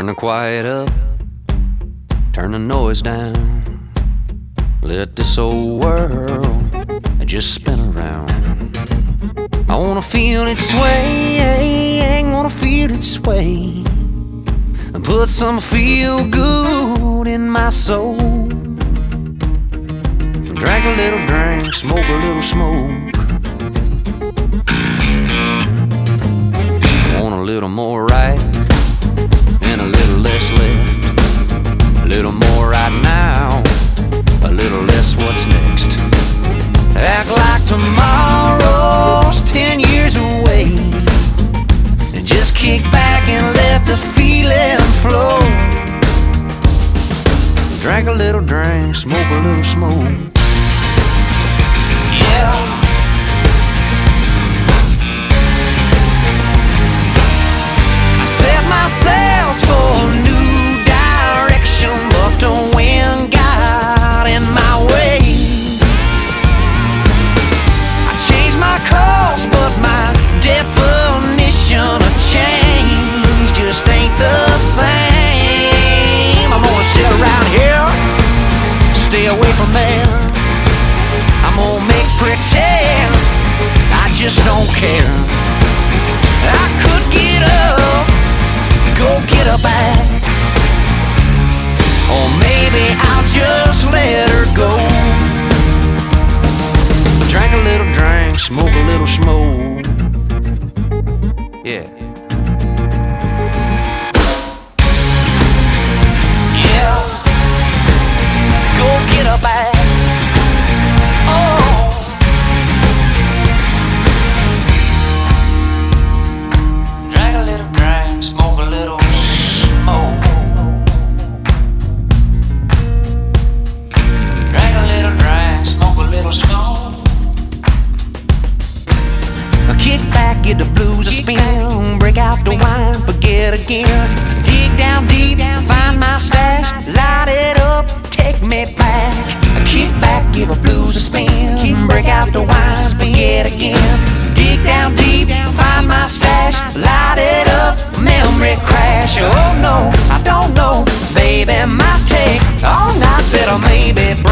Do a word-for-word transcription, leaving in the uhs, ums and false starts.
Turn the quiet up, turn the noise down. Let this old world just spin around. I wanna feel it sway, wanna feel it sway, and put some feel good in my soul. Drink a little drink, smoke a little smoke. Want a little more right and a little less left. A little more right now, a little less what's next. Act like tomorrow's ten years away, and just kick back and let the feeling flow. Drink a little drink, smoke a little smoke. Yeah. Set my sails for a new direction, but the wind got in my way. I changed my course, but my definition of change just ain't the same. I'm gonna sit around here, stay away from there. I'm gonna make pretend I just don't care. I could get up, go get her back, or maybe I'll just let her go. Drink a little drink, smoke a little smoke. Yeah. Yeah. Go get her back. Oh. Drink a little drink, smoke a little smoke. Drink a little drink, smoke a little smoke. Kick back, get the blues a spin, break out the wine, forget again. Dig down deep, find my stash, light it up, take me back. Kick back, give a blues a spin, break out the wine, forget again. Dig down deep, find my stash, light it up, memory crash. Oh no, I don't know, baby, might take all night, better maybe break